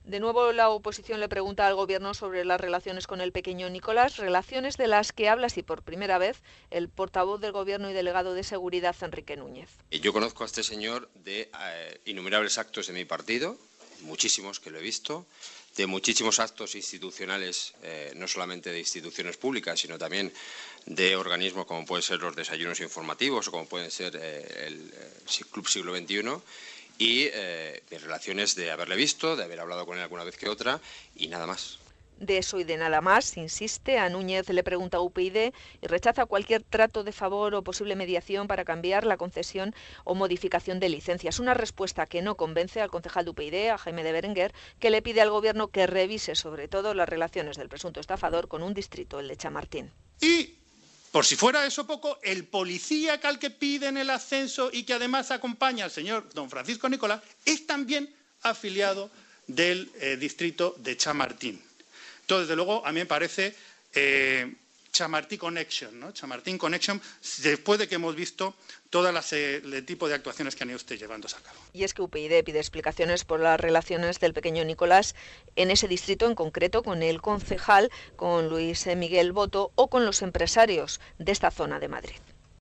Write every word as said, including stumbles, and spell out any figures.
De nuevo, la oposición le pregunta al Gobierno sobre las relaciones con el pequeño Nicolás, relaciones de las que habla, sí, por primera vez, el portavoz del Gobierno y delegado de Seguridad, Enrique Núñez. Yo conozco a este señor de eh, innumerables actos de mi partido, muchísimos que lo he visto, de muchísimos actos institucionales, eh, no solamente de instituciones públicas, sino también de organismos como pueden ser los desayunos informativos o como pueden ser eh, el, el Club Siglo veintiuno, y eh, mis relaciones de haberle visto, de haber hablado con él alguna vez que otra y nada más. De eso y de nada más, insiste. A Núñez le pregunta a U P YD y rechaza cualquier trato de favor o posible mediación para cambiar la concesión o modificación de licencias. Una respuesta que no convence al concejal de U P YD, a Jaime de Berenguer, que le pide al Gobierno que revise sobre todo las relaciones del presunto estafador con un distrito, el de Chamartín. Y, por si fuera eso poco, el policía que al que piden el ascenso y que además acompaña al señor don Francisco Nicolás es también afiliado del eh, distrito de Chamartín. Entonces, desde luego, a mí me parece eh, Chamartín Connection, ¿no? Chamartín Connection, después de que hemos visto todo el tipo de actuaciones que han ido usted llevándose a cabo. Y es que U P YD pide explicaciones por las relaciones del pequeño Nicolás en ese distrito, en concreto con el concejal, con Luis Miguel Boto o con los empresarios de esta zona de Madrid.